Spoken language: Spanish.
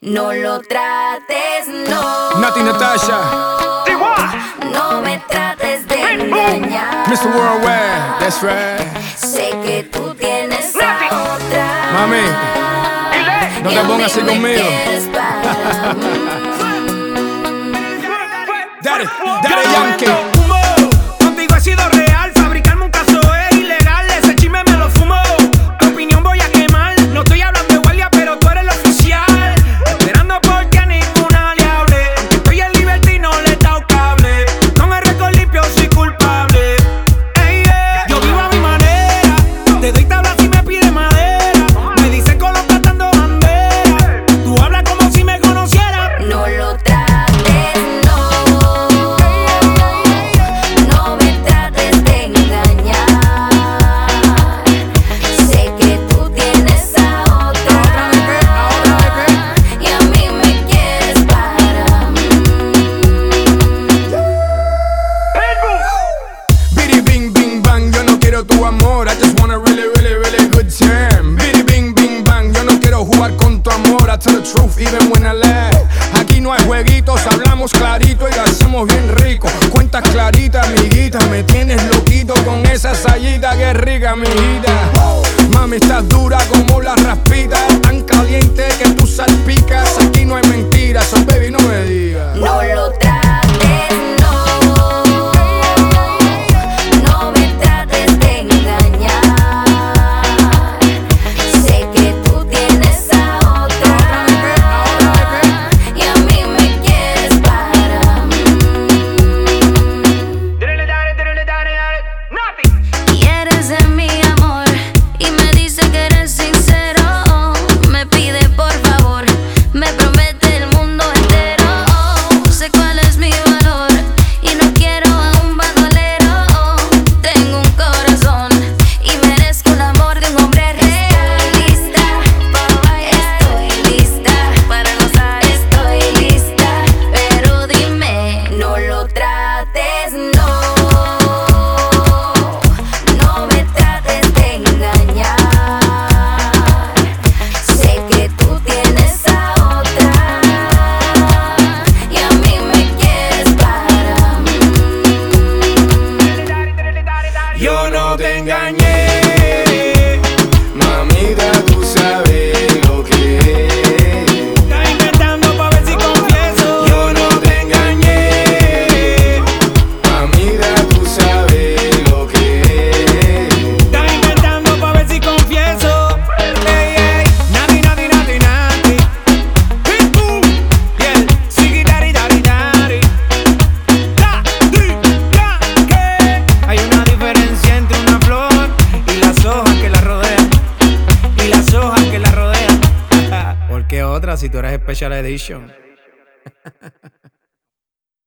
No lo trates, no. Nati Natasha. No me trates de engañar. Mr. Worldwide, that's right. Sé que tú tienes a otra. Mami, no te pongas así conmigo. Daddy Yankee. Contigo he sido real, fabricarme un caso es ilegal. Ese chisme me lo fumo, tu opinión voy a quemar. No estoy hablando de guardia, pero tú eres el oficial. Esperando porque a ninguna le hable. Estoy en libertad y no le he dado cable. Con el récord limpio soy culpable. Hey, yeah. Yo vivo a mi manera, te doy tabla si me pide madera. Me dicen colocando bandera. Tú hablas como si me conocieras. No lo trates. Tu amor, I just want a really, really, really good time. Biddy bing, bing, bang. Yo no quiero jugar con tu amor. I tell the truth even when I lie. Aquí no hay jueguitos, hablamos clarito y lo hacemos bien rico. Cuentas claritas, amiguita. Me tienes loquito con esa sayita que es rica, amiguita. Mami, estás dura como la raspita. Tan caliente que tú salpicas. Aquí no hay mentiras, so baby, no me digas. No lo trates. Yo no te engañé, mamita, tú sabes lo que es. Estás inventando pa' ver si confieso. Yo no te engañé, mamita, tú sabes lo que es. Estás inventando pa' ver si confieso. Ey, ey, nati, nati, nati, nati. Pitbull, yeah, sigi, dari, dari, dari. Hay una diferencia entre una flor y las hojas que la rodean. Y las hojas que la rodean. ¿Por qué otra si tú eres Special Edition?